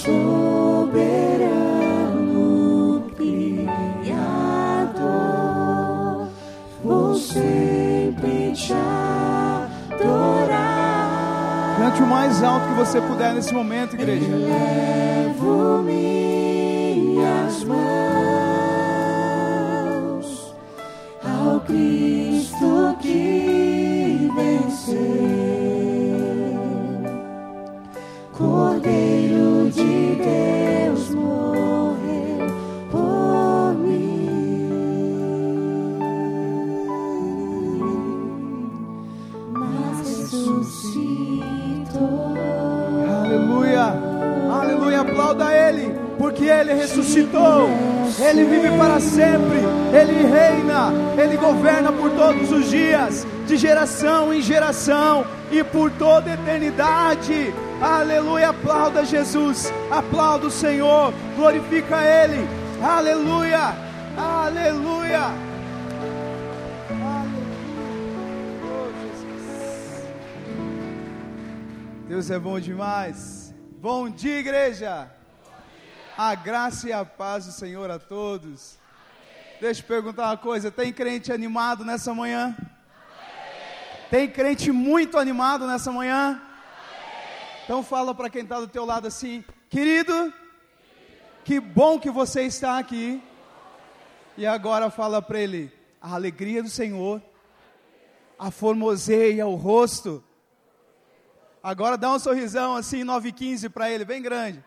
soberano Criador, vou sempre te adorar. Cante o mais alto que você puder nesse momento, igreja. Elevo minhas mãos ao Cristo que venceu, Cordeiro de Deus morreu por mim, mas ressuscitou. Aleluia, aleluia, aplauda Ele, porque Ele ressuscitou, Ele vive para sempre, Ele reina, Ele governa por todos os dias, de geração em geração e por toda a eternidade. Aleluia, aplauda Jesus, aplauda o Senhor, glorifica Ele, aleluia, aleluia, aleluia. Oh, Jesus. Deus é bom demais. Bom dia, igreja. A graça e a paz do Senhor a todos. Deixa eu perguntar uma coisa, tem crente animado nessa manhã? Tem crente muito animado nessa manhã? Então fala para quem está do teu lado assim: querido, que bom que você está aqui. E agora fala para ele: a alegria do Senhor aformoseia o rosto. Agora dá um sorrisão assim 9:15 para ele, bem grande.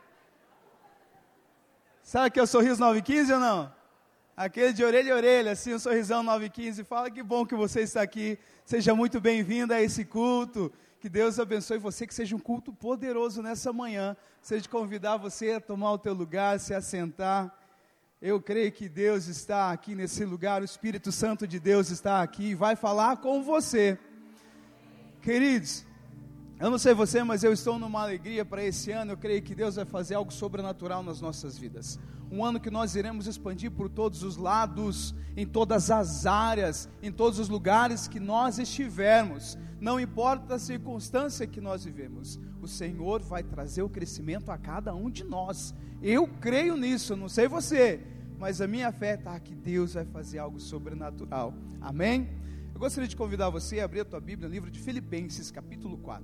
Sabe que é o sorriso 9:15 ou não? Aquele de orelha a orelha, assim, um sorrisão 9:15. Fala: que bom que você está aqui. Seja muito bem-vindo a esse culto. Que Deus abençoe você, que seja um culto poderoso nessa manhã. Seja convidar você a tomar o teu lugar, se assentar. Eu creio que Deus está aqui nesse lugar, o Espírito Santo de Deus está aqui e vai falar com você. Queridos, eu não sei você, mas eu estou numa alegria para esse ano. Eu creio que Deus vai fazer algo sobrenatural nas nossas vidas. Um ano que nós iremos expandir por todos os lados, em todas as áreas, em todos os lugares que nós estivermos. Não importa a circunstância que nós vivemos, o Senhor vai trazer o crescimento a cada um de nós. Eu creio nisso, não sei você, mas a minha fé está que Deus vai fazer algo sobrenatural. Amém? Eu gostaria de convidar você a abrir a tua Bíblia no livro de Filipenses, capítulo 4.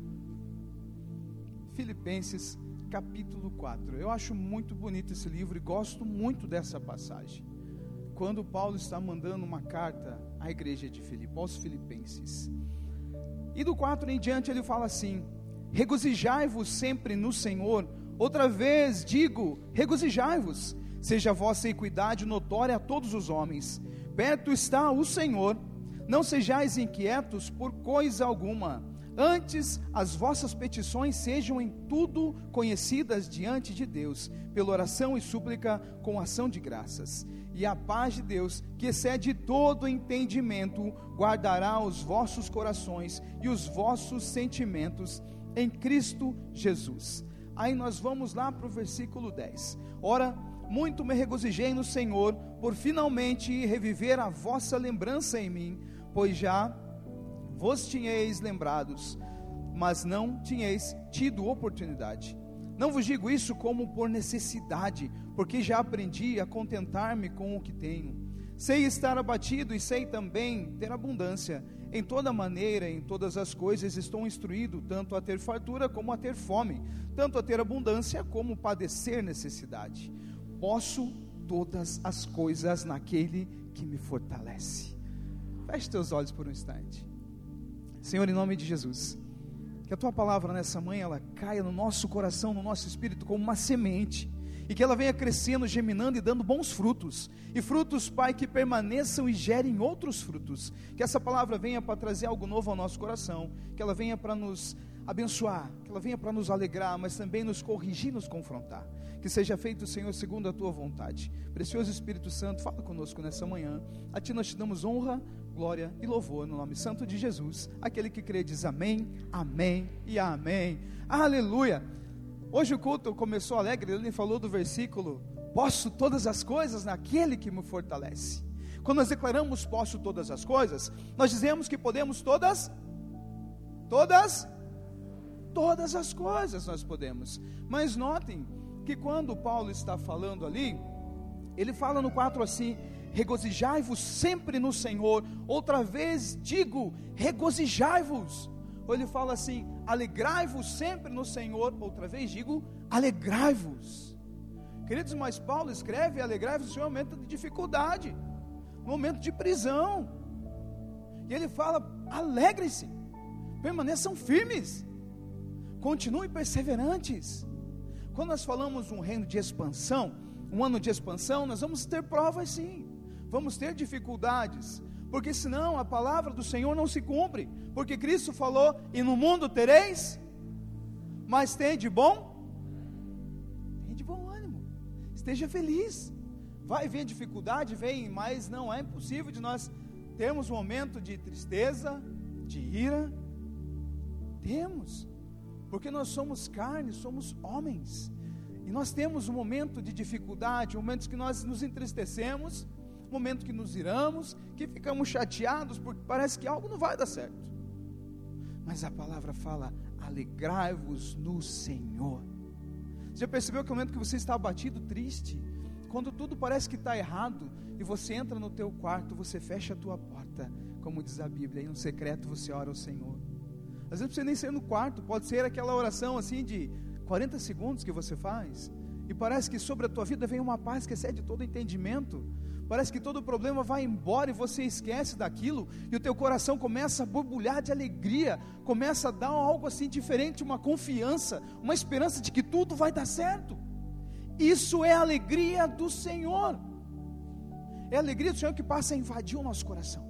Filipenses, capítulo 4. Eu acho muito bonito esse livro e gosto muito dessa passagem. Quando Paulo está mandando uma carta à igreja de Filipe, aos filipenses. E do 4 em diante ele fala assim: regozijai-vos sempre no Senhor. Outra vez digo, regozijai-vos. Seja a vossa equidade notória a todos os homens. Perto está o Senhor. Não sejais inquietos por coisa alguma. Antes, as vossas petições sejam em tudo conhecidas diante de Deus, pela oração e súplica com ação de graças. E a paz de Deus, que excede todo entendimento, guardará os vossos corações e os vossos sentimentos em Cristo Jesus. Aí nós vamos lá para o versículo 10. Ora, muito me regozijei no Senhor, por finalmente reviver a vossa lembrança em mim, pois já vos tinhais lembrados, mas não tinhais tido oportunidade. Não vos digo isso como por necessidade, porque já aprendi a contentar-me com o que tenho. Sei estar abatido e sei também ter abundância. Em toda maneira, em todas as coisas estou instruído, tanto a ter fartura como a ter fome, tanto a ter abundância como padecer necessidade. Posso todas as coisas naquele que me fortalece. Feche teus olhos por um instante. Senhor, em nome de Jesus, que a Tua palavra nessa manhã, ela caia no nosso coração, no nosso espírito como uma semente, e que ela venha crescendo, geminando e dando bons frutos, e frutos, Pai, que permaneçam e gerem outros frutos. Que essa palavra venha para trazer algo novo ao nosso coração, que ela venha para nos abençoar, que ela venha para nos alegrar, mas também nos corrigir, nos confrontar. Que seja feito, Senhor, segundo a Tua vontade. Precioso Espírito Santo, fala conosco nessa manhã. A Ti nós te damos honra, glória e louvor no nome santo de Jesus. Aquele que crê diz amém, amém e amém. Aleluia. Hoje o culto começou alegre. Ele falou do versículo: posso todas as coisas naquele que me fortalece. Quando nós declaramos posso todas as coisas, nós dizemos que podemos todas todas as coisas nós podemos. Mas notem que quando Paulo está falando ali, ele fala no 4 assim: regozijai-vos sempre no Senhor. Outra vez digo, regozijai-vos. Ou ele fala assim: alegrai-vos sempre no Senhor. Outra vez digo, alegrai-vos. Queridos, mas Paulo escreve: alegrai-vos no momento de dificuldade, no momento de prisão. E ele fala: alegrem-se, permaneçam firmes, continuem perseverantes. Quando nós falamos um reino de expansão, um ano de expansão, nós vamos ter provas sim, vamos ter dificuldades, porque senão a palavra do Senhor não se cumpre, porque Cristo falou: e no mundo tereis, mas tem de bom ânimo, esteja feliz. Vai vir dificuldade, vem, mas não é impossível de nós termos um momento de tristeza, de ira. Temos, porque nós somos carne, somos homens, e nós temos um momento de dificuldade, momentos que nós nos entristecemos, momento que nos iramos, que ficamos chateados, porque parece que algo não vai dar certo. Mas a palavra fala: alegrai-vos no Senhor. Você já percebeu que no momento que você está abatido, triste, quando tudo parece que está errado, e você entra no teu quarto, você fecha a tua porta, como diz a Bíblia, e no secreto você ora ao Senhor. Às vezes não precisa nem ser no quarto, pode ser aquela oração assim de 40 segundos que você faz, e parece que sobre a tua vida vem uma paz que excede todo entendimento. Parece que todo problema vai embora e você esquece daquilo, e o teu coração começa a borbulhar de alegria, começa a dar algo assim diferente, uma confiança, uma esperança de que tudo vai dar certo. Isso é a alegria do Senhor, é a alegria do Senhor que passa a invadir o nosso coração.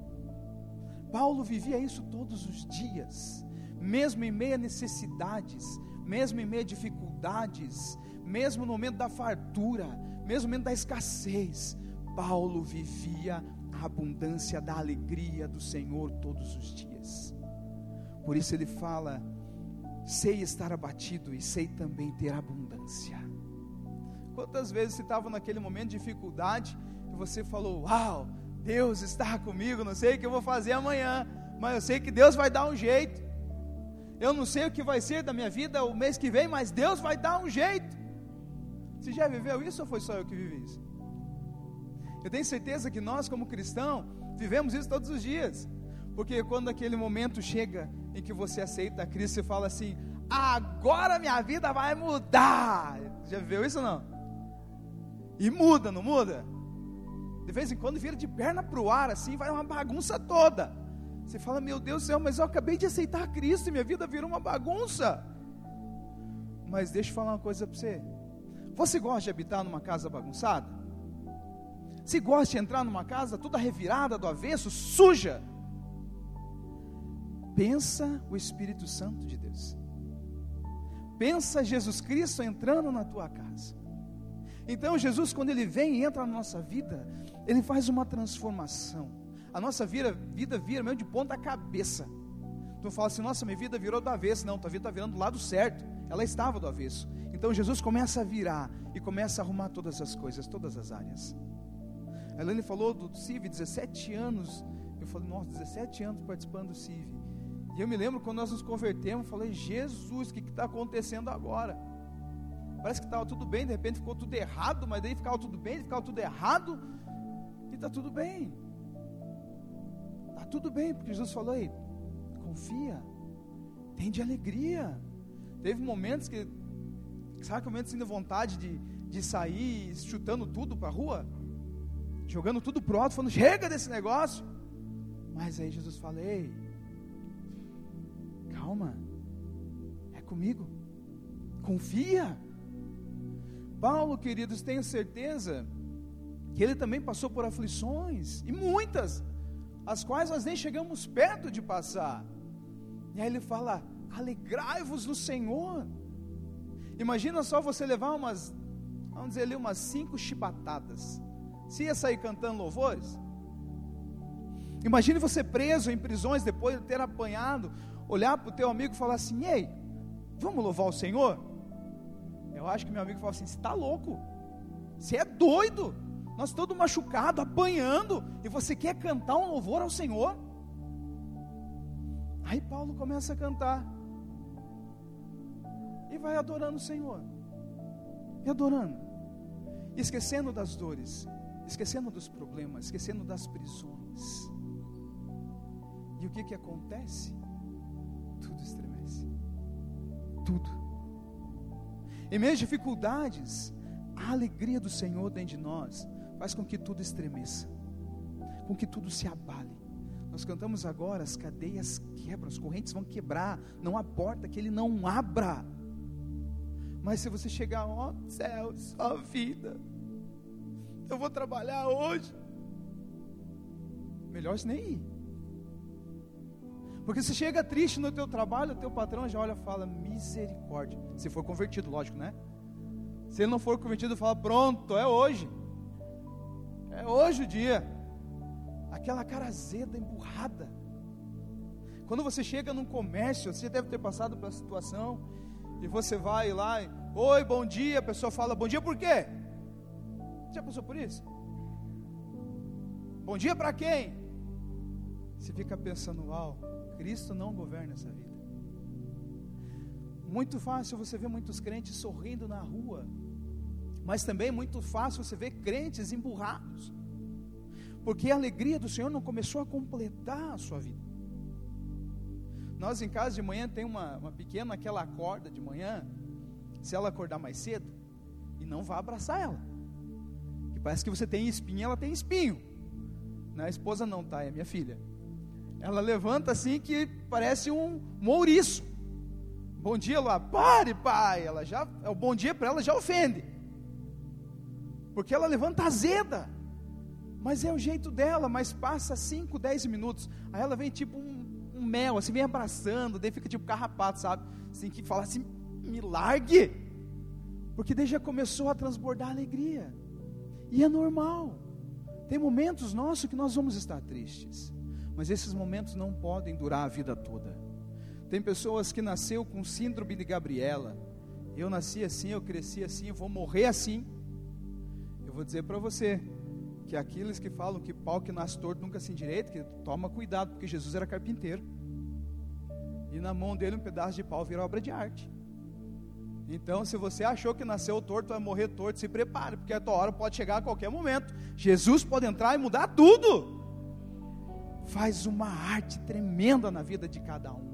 Paulo vivia isso todos os dias, mesmo em meio a necessidades, mesmo em meio a dificuldades, mesmo no momento da fartura, mesmo no momento da escassez, Paulo vivia a abundância da alegria do Senhor todos os dias. Por isso ele fala: sei estar abatido e sei também ter abundância. Quantas vezes você estava naquele momento de dificuldade e você falou: uau, Deus está comigo, não sei o que eu vou fazer amanhã, mas eu sei que Deus vai dar um jeito. Eu não sei o que vai ser da minha vida o mês que vem, mas Deus vai dar um jeito. Você já viveu isso ou foi só eu que vivi isso? Eu tenho certeza que nós, como cristãos, vivemos isso todos os dias, porque quando aquele momento chega em que você aceita a Cristo, você fala assim: agora minha vida vai mudar. Já viveu isso ou não? E muda, não muda? De vez em quando vira de perna para o ar assim, vai uma bagunça toda. Você fala: meu Deus do céu, mas eu acabei de aceitar a Cristo e minha vida virou uma bagunça. Mas deixa eu falar uma coisa para você. Você gosta de habitar numa casa bagunçada? Você gosta de entrar numa casa toda revirada do avesso, suja? Pensa o Espírito Santo de Deus. Pensa Jesus Cristo entrando na tua casa. Então Jesus, quando Ele vem e entra na nossa vida, Ele faz uma transformação. A nossa vida vira mesmo de ponta cabeça. Tu fala assim: nossa, minha vida virou do avesso. Não, tua vida está virando do lado certo. Ela estava do avesso. Então Jesus começa a virar e começa a arrumar todas as coisas, todas as áreas. A Helene falou do CIV, 17 anos. Eu falei: nossa, 17 anos participando do CIV. E eu me lembro quando nós nos convertemos, falei: Jesus, o que está acontecendo agora? Parece que estava tudo bem, de repente ficou tudo errado, mas daí ficava tudo bem, ficava tudo errado, e está tudo bem. Está tudo bem, porque Jesus falou: ei, confia, tem de alegria. Teve momentos que, sabe, momentos assim de vontade de sair chutando tudo para a rua, jogando tudo pro alto, falando: chega desse negócio. Mas aí Jesus fala: ei, calma, é comigo, confia. Paulo, queridos, tenho certeza que ele também passou por aflições, e muitas, as quais nós nem chegamos perto de passar. E aí ele fala: alegrai-vos no Senhor. Imagina só você levar umas, vamos dizer ali, umas 5 chibatadas. Você ia sair cantando louvores? Imagine você preso em prisões depois de ter apanhado, olhar para o teu amigo e falar assim: ei, vamos louvar o Senhor? Eu acho que meu amigo fala assim: você está louco, você é doido, nós todos machucados, apanhando, e você quer cantar um louvor ao Senhor? Aí Paulo começa a cantar. vai adorando o Senhor. E adorando. Esquecendo das dores. Esquecendo dos problemas. Esquecendo das prisões. E o que acontece? Tudo estremece. Tudo. Em meio às dificuldades, a alegria do Senhor dentro de nós faz com que tudo estremeça, com que tudo se abale. Nós cantamos agora, as cadeias quebram, as correntes vão quebrar, não há porta que Ele não abra. Mas se você chegar, ó céus, ó vida, eu vou trabalhar hoje, melhor você nem ir. Porque se chega triste no teu trabalho, o teu patrão já olha e fala, misericórdia. Se for convertido, lógico, né? Se ele não for convertido, fala, pronto, é hoje. É hoje o dia. Aquela cara azeda, emburrada. Quando você chega num comércio, você deve ter passado pela situação, e você vai lá, oi, bom dia, a pessoa fala, bom dia por quê? Já passou por isso? Bom dia para quem? Você fica pensando, uau, Cristo não governa essa vida. Muito fácil você ver muitos crentes sorrindo na rua, mas também muito fácil você ver crentes emburrados, porque a alegria do Senhor não começou a completar a sua vida. Nós em casa de manhã tem uma pequena que ela acorda de manhã, se ela acordar mais cedo, e não vá abraçar ela, que parece que você tem espinho, ela tem espinho. Não, a esposa não, tá, é minha filha. Ela levanta assim que parece um ouriço. Bom dia lá, pare pai, ela já, o bom dia para ela já ofende, porque ela levanta azeda, mas é o jeito dela. Mas passa 5, 10 minutos, aí ela vem tipo um mel, assim, vem abraçando, daí fica tipo carrapato, sabe, assim, que fala assim, me largue, porque daí já começou a transbordar alegria, e é normal. Tem momentos nossos que nós vamos estar tristes, mas esses momentos não podem durar a vida toda. Tem pessoas que nasceu com síndrome de Gabriela, eu nasci assim, eu cresci assim, eu vou morrer assim. Eu vou dizer para você, que aqueles que falam que pau que nasce torto nunca se endireita, que toma cuidado, porque Jesus era carpinteiro, e na mão dele um pedaço de pau vira obra de arte. Então se você achou que nasceu torto, vai morrer torto, se prepare, porque a tua hora pode chegar a qualquer momento. Jesus pode entrar e mudar tudo. Faz uma arte tremenda na vida de cada um.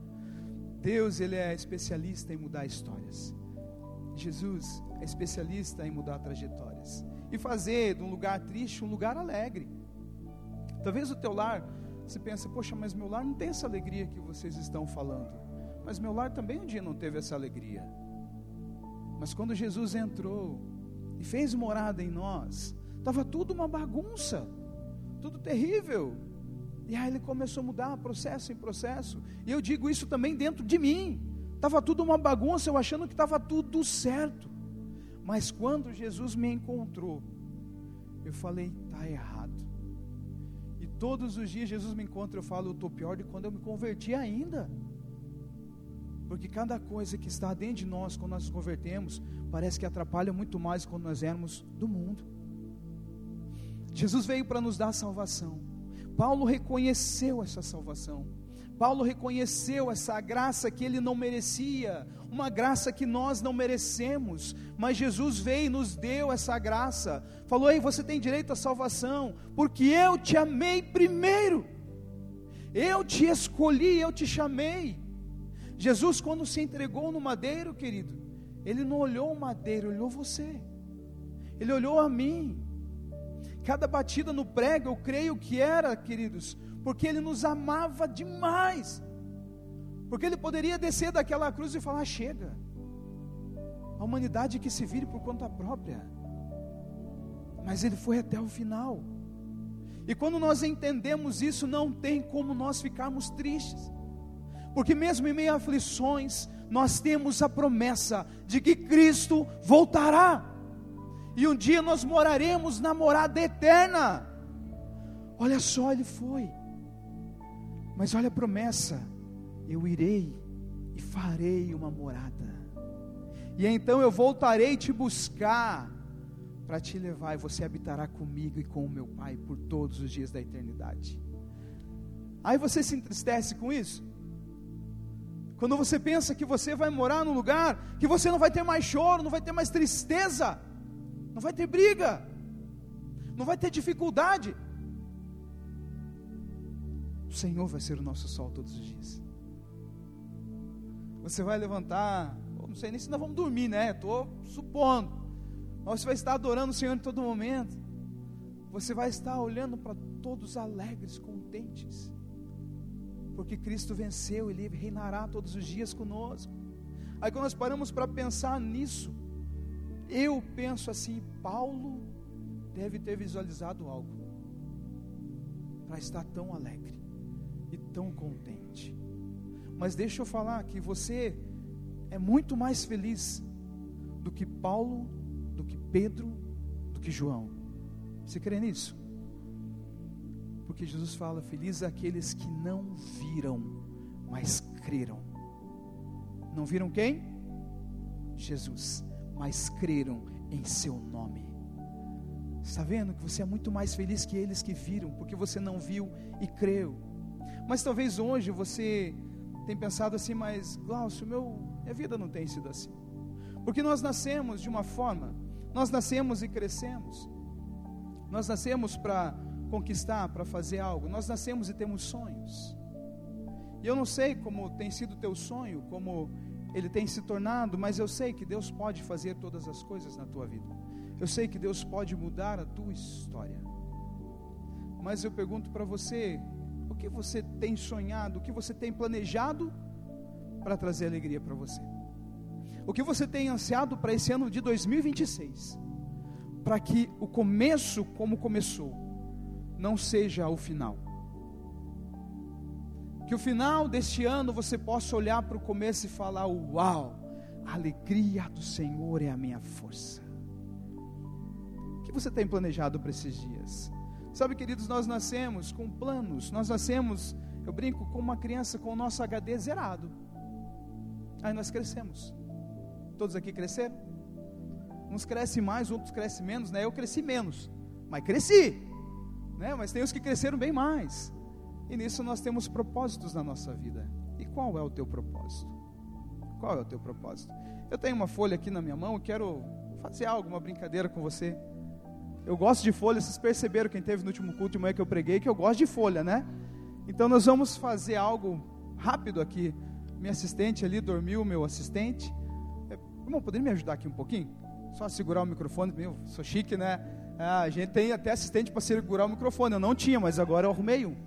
Deus, Ele é especialista em mudar histórias. Jesus é especialista em mudar trajetórias e fazer de um lugar triste um lugar alegre. Talvez o teu lar, você pensa, poxa, mas meu lar não tem essa alegria que vocês estão falando. Mas meu lar também um dia não teve essa alegria. Mas quando Jesus entrou e fez morada em nós, estava tudo uma bagunça, tudo terrível. E aí Ele começou a mudar processo em processo. E eu digo isso também dentro de mim. Estava tudo uma bagunça, eu achando que estava tudo certo. Mas quando Jesus me encontrou, eu falei, está errado. E todos os dias Jesus me encontra, eu falo, eu estou pior de quando eu me converti ainda. Porque cada coisa que está dentro de nós, quando nós nos convertemos, parece que atrapalha muito mais quando nós éramos do mundo. Jesus veio para nos dar salvação. Paulo reconheceu essa salvação. Paulo reconheceu essa graça que ele não merecia, uma graça que nós não merecemos, mas Jesus veio e nos deu essa graça. Falou, ei, você tem direito à salvação, porque eu te amei primeiro. Eu te escolhi, eu te chamei. Jesus, quando se entregou no madeiro, querido, Ele não olhou o madeiro, Ele olhou você. Ele olhou a mim. Cada batida no prego, eu creio que era, queridos, porque Ele nos amava demais. Porque Ele poderia descer daquela cruz e falar, chega. A humanidade que se vire por conta própria. Mas Ele foi até o final. E quando nós entendemos isso, não tem como nós ficarmos tristes. Porque mesmo em meio a aflições, nós temos a promessa de que Cristo voltará. E um dia nós moraremos na morada eterna. Olha só, Ele foi. Mas olha a promessa. Eu irei e farei uma morada. E então eu voltarei te buscar para te levar, e você habitará comigo e com o meu Pai por todos os dias da eternidade. Aí você se entristece com isso? Quando você pensa que você vai morar num lugar que você não vai ter mais choro, não vai ter mais tristeza, não vai ter briga, não vai ter dificuldade, o Senhor vai ser o nosso sol todos os dias. Você vai levantar, não sei nem se nós vamos dormir, né? Estou supondo, mas você vai estar adorando o Senhor em todo momento. Você vai estar olhando para todos alegres, contentes, porque Cristo venceu, Ele reinará todos os dias conosco. Aí quando nós paramos para pensar nisso, eu penso assim, Paulo deve ter visualizado algo para estar tão alegre e tão contente. Mas deixa eu falar que você é muito mais feliz do que Paulo, do que Pedro, do que João. Você crê nisso? Porque Jesus fala, felizes aqueles que não viram, mas creram. Não viram quem? Jesus, mas creram em seu nome. Está vendo que você é muito mais feliz que eles que viram, porque você não viu e creu. Mas talvez hoje você tenha pensado assim, mas Glaucio, minha vida não tem sido assim. Porque nós nascemos de uma forma, nós nascemos e crescemos. Nós nascemos para conquistar, para fazer algo. Nós nascemos e temos sonhos. E eu não sei como tem sido o teu sonho, como ele tem se tornado, mas eu sei que Deus pode fazer todas as coisas na tua vida. Eu sei que Deus pode mudar a tua história. Mas eu pergunto para você, o que você tem sonhado, o que você tem planejado para trazer alegria para você? O que você tem ansiado para esse ano de 2026? Para que o começo, como começou, não seja o final. Que o final deste ano você possa olhar para o começo e falar, uau, a alegria do Senhor é a minha força. O que você tem planejado para esses dias? Sabe, queridos, nós nascemos com planos, nós nascemos, eu brinco, com uma criança com o nosso HD zerado. Aí nós crescemos. Todos aqui cresceram? Uns crescem mais, outros crescem menos, né? Eu cresci menos, mas cresci, né? Mas tem os que cresceram bem mais. E nisso nós temos propósitos na nossa vida. E qual é o teu propósito? Qual é o teu propósito? Eu tenho uma folha aqui na minha mão, eu quero fazer algo, uma brincadeira com você. Eu gosto de folha, vocês perceberam, quem teve no último culto de manhã que eu preguei, que eu gosto de folha, né? Então nós vamos fazer algo rápido aqui. Minha assistente ali dormiu, meu assistente. Irmão, poderia me ajudar aqui um pouquinho? Só segurar o microfone, meu, sou chique, né? A gente tem até assistente para segurar o microfone, eu não tinha, mas agora eu arrumei um.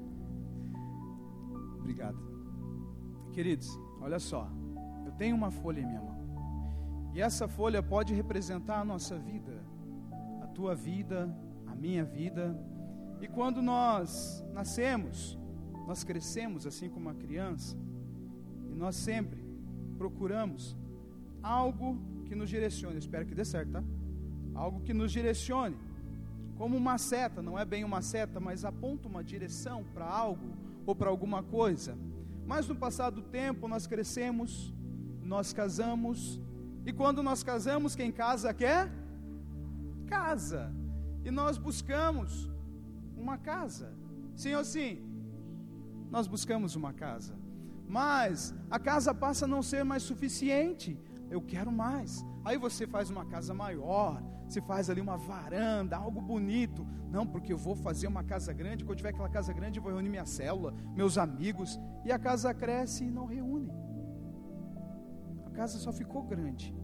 Obrigado. Queridos, olha só, eu tenho uma folha em minha mão, e essa folha pode representar a nossa vida, a tua vida, a minha vida. E quando nós nascemos, nós crescemos assim como uma criança, e nós sempre procuramos algo que nos direcione. Eu espero que dê certo, tá? Algo que nos direcione, como uma seta, não é bem uma seta, mas aponta uma direção para algo ou para alguma coisa. Mas no passar do tempo nós crescemos, nós casamos, e quando nós casamos, quem casa quer? Casa. E nós buscamos uma casa. Sim ou sim? Nós buscamos uma casa. Mas a casa passa a não ser mais suficiente. Eu quero mais. Aí você faz uma casa maior, você faz ali uma varanda, algo bonito. Não, porque eu vou fazer uma casa grande. Quando tiver aquela casa grande, eu vou reunir minha célula, meus amigos. E a casa cresce e não reúne. A casa só ficou grande.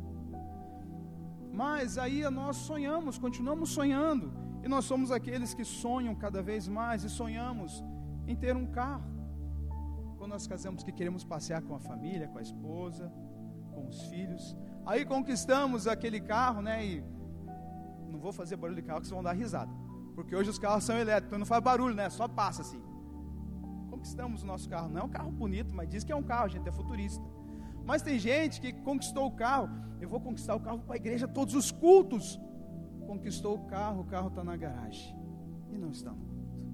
Mas aí nós sonhamos, continuamos sonhando. E nós somos aqueles que sonham cada vez mais e sonhamos em ter um carro. Quando nós casamos, que queremos passear com a família, com a esposa, com os filhos. Aí conquistamos aquele carro, né? E não vou fazer barulho de carro, que vocês vão dar risada. Porque hoje os carros são elétricos, então não faz barulho, né? Só passa assim. Conquistamos o nosso carro. Não é um carro bonito, mas diz que é um carro, a gente é futurista. Mas tem gente que conquistou o carro. Eu vou conquistar o carro para a igreja, todos os cultos. Conquistou o carro está na garagem. E não está no culto.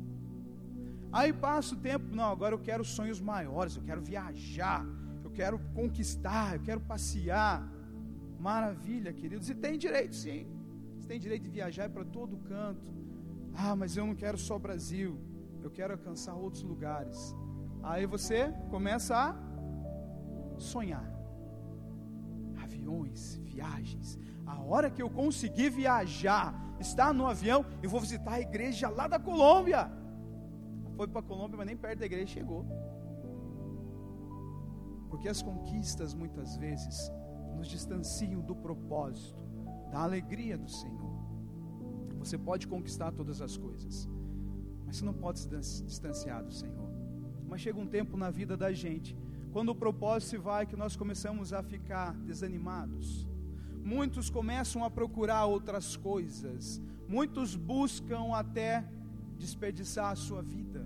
Aí passa o tempo, não, agora eu quero sonhos maiores, eu quero viajar, eu quero conquistar, eu quero passear. Maravilha, queridos, e tem direito sim. Você tem direito de viajar para todo canto. Ah, mas eu não quero só Brasil, eu quero alcançar outros lugares. Aí você começa a sonhar. Aviões, viagens. A hora que eu conseguir viajar, estar no avião, eu vou visitar a igreja lá da Colômbia. Foi para a Colômbia, mas nem perto da igreja chegou. Porque as conquistas muitas vezes nos distanciam do propósito, da alegria do Senhor. Você pode conquistar todas as coisas, mas você não pode se distanciar do Senhor. Mas chega um tempo na vida da gente, quando o propósito se vai, que nós começamos a ficar desanimados. Muitos começam a procurar outras coisas. Muitos buscam até desperdiçar a sua vida.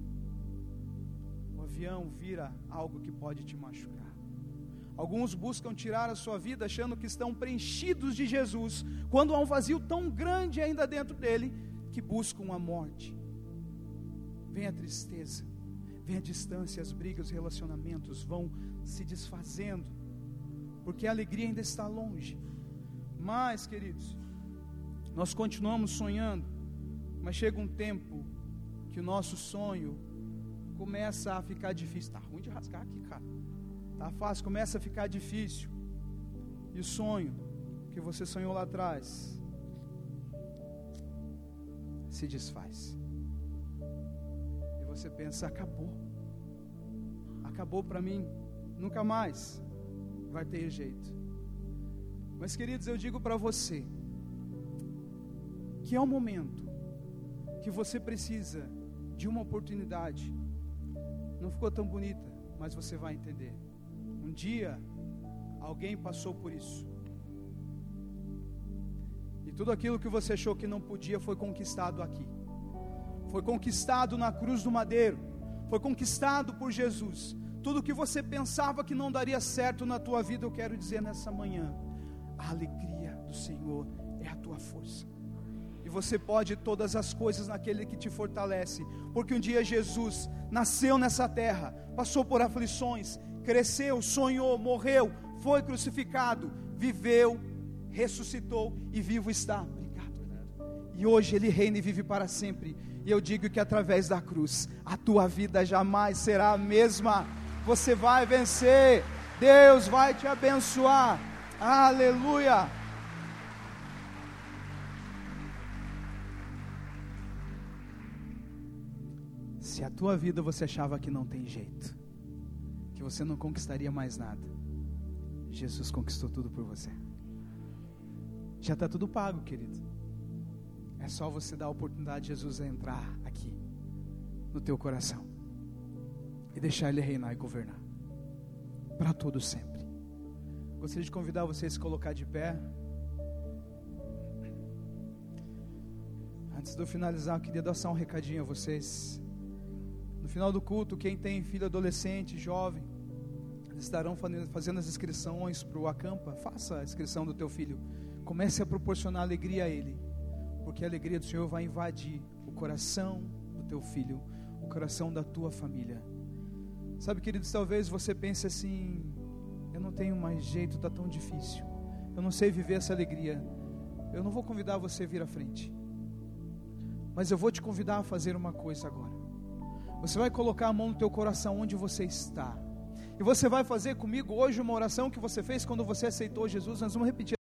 O avião vira algo que pode te machucar. Alguns buscam tirar a sua vida achando que estão preenchidos de Jesus, quando há um vazio tão grande ainda dentro dele, que buscam a morte. Vem a tristeza, vem a distância, as brigas, os relacionamentos vão se desfazendo, porque a alegria ainda está longe. Mas, queridos, nós continuamos sonhando, mas chega um tempo que o nosso sonho começa a ficar difícil. Está ruim de rasgar aqui, cara. Está fácil, começa a ficar difícil. E o sonho que você sonhou lá atrás se desfaz. E você pensa, acabou para mim, nunca mais vai ter jeito. Mas, queridos, eu digo para você que é um momento que você precisa de uma oportunidade. Não ficou tão bonita, mas você vai entender. Um dia alguém passou por isso, e tudo aquilo que você achou que não podia foi conquistado aqui. Foi conquistado na cruz do madeiro. Foi conquistado por Jesus. Tudo que você pensava que não daria certo na tua vida, eu quero dizer nessa manhã, a alegria do Senhor é a tua força. E você pode todas as coisas naquele que te fortalece. Porque um dia Jesus nasceu nessa terra, passou por aflições, cresceu, sonhou, morreu, foi crucificado, viveu, ressuscitou e vivo está. Obrigado. E hoje Ele reina e vive para sempre. E eu digo que através da cruz, a tua vida jamais será a mesma. Você vai vencer, Deus vai te abençoar. Aleluia. Se a tua vida você achava que não tem jeito, que você não conquistaria mais nada, Jesus conquistou tudo por você. Já está tudo pago, querido. É só você dar a oportunidade de Jesus a entrar aqui no teu coração e deixar Ele reinar e governar para todo sempre. Gostaria de convidar você a se colocar de pé. Antes de eu finalizar, eu queria dar só um recadinho a vocês. No final do culto, quem tem filho adolescente, jovem, estarão fazendo as inscrições para o Acampa. Faça a inscrição do teu filho. Comece a proporcionar alegria a ele, porque a alegria do Senhor vai invadir o coração do teu filho, o coração da tua família. Sabe, queridos, talvez você pense assim, eu não tenho mais jeito, está tão difícil, eu não sei viver essa alegria. Eu não vou convidar você a vir à frente, mas eu vou te convidar a fazer uma coisa agora. Você vai colocar a mão no teu coração onde você está, e você vai fazer comigo hoje uma oração que você fez quando você aceitou Jesus. Nós vamos repetir